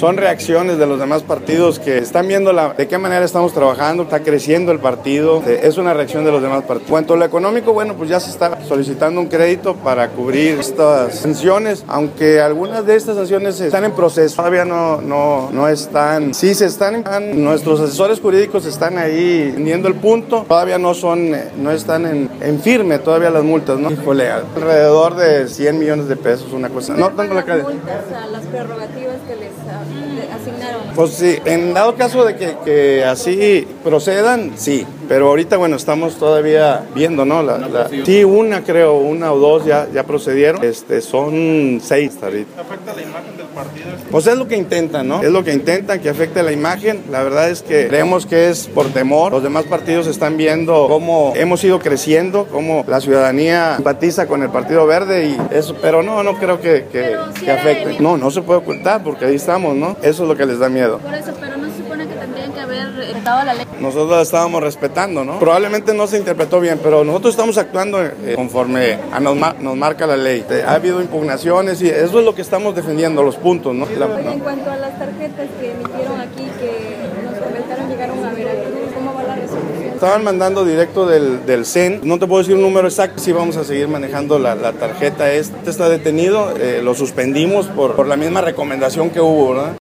son reacciones de los demás partidos que están viendo de qué manera estamos trabajando, está creciendo el partido, es una reacción de los demás partidos. En cuanto a lo económico, bueno, pues ya se está solicitando un crédito para cubrir estas sanciones, aunque algunas de estas sanciones están en proceso, todavía no están, sí se están, nuestros asesores jurídicos están ahí viendo el punto, todavía no están en firme todavía las multas, ¿no? Híjole, alrededor de 100 millones de pesos, una cosa. No tengo la cadena. Las prerrogativas que les asignaron. Pues sí, en dado caso de que así procedan, sí. Pero ahorita, bueno, estamos todavía viendo, ¿no? Sí, una o dos ya procedieron. Son 6 ahorita. ¿Afecta la imagen del partido? Pues es lo que intentan, ¿no? Es lo que intentan, que afecte la imagen. La verdad es que creemos que es por temor. Los demás partidos están viendo cómo hemos ido creciendo, cómo la ciudadanía empatiza con el Partido Verde y eso. Pero no creo que afecte. No se puede ocultar porque ahí estamos, ¿no? Eso es lo que les da miedo. Por eso, pero no se supone que tendrían que haber respetado la ley. Nosotros la estábamos respetando, ¿no? Probablemente no se interpretó bien, pero nosotros estamos actuando conforme nos marca la ley. Ha habido impugnaciones y eso es lo que estamos defendiendo, los puntos, ¿no? En cuanto a las tarjetas que emitieron aquí, que nos comentaron llegaron a Veracruz, ¿cómo va la resolución? Estaban mandando directo del CEN, no te puedo decir un número exacto, sí vamos a seguir manejando la tarjeta. Está detenido, lo suspendimos por la misma recomendación que hubo, ¿verdad?